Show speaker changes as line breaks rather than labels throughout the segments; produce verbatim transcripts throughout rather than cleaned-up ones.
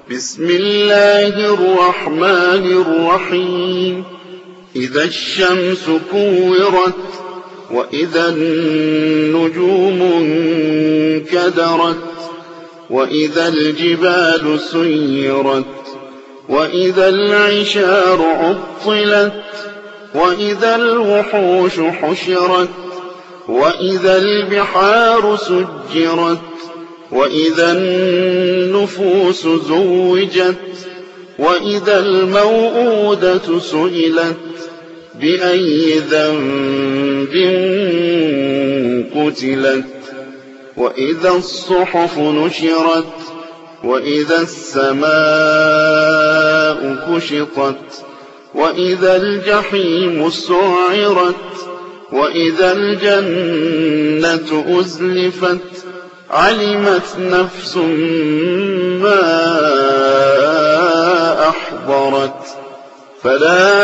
بسم الله الرحمن الرحيم إذا الشمس كورت وإذا النجوم انكدرت وإذا الجبال سيرت وإذا العشار عطلت وإذا الوحوش حشرت وإذا البحار سجرت وإذا النفوس زوجت وإذا الموءودة سئلت بأي ذنب قتلت وإذا الصحف نشرت وإذا السماء كشطت وإذا الجحيم سعرت وإذا الجنة أزلفت علمت نفس ما أحضرت فلا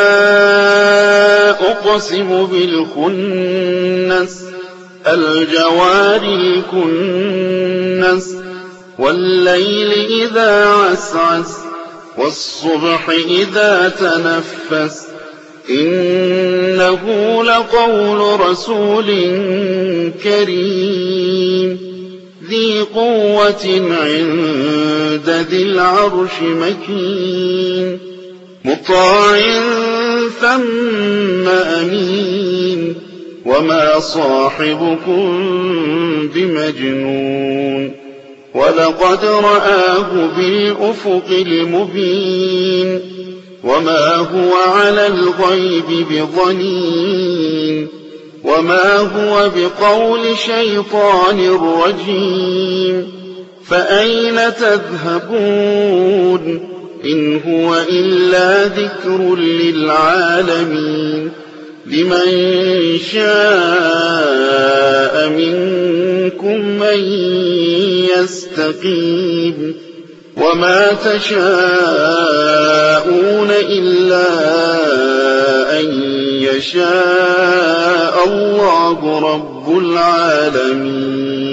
أقسم بالخنس الجوار الكنس والليل إذا عسعس والصبح إذا تنفس إنه لقول رسول كريم ذي قوة عند ذي العرش مكين مطاع ثم أمين وما صاحبكم بمجنون ولقد رآه بالأفق المبين وما هو على الغيب بضنين وما هو بقول شيطان رجيم فأين تذهبون إن هو إلا ذكر للعالمين لمن شاء منكم أن يستقيم وما تشاءون إلا أن يشاء الله رب العالمين.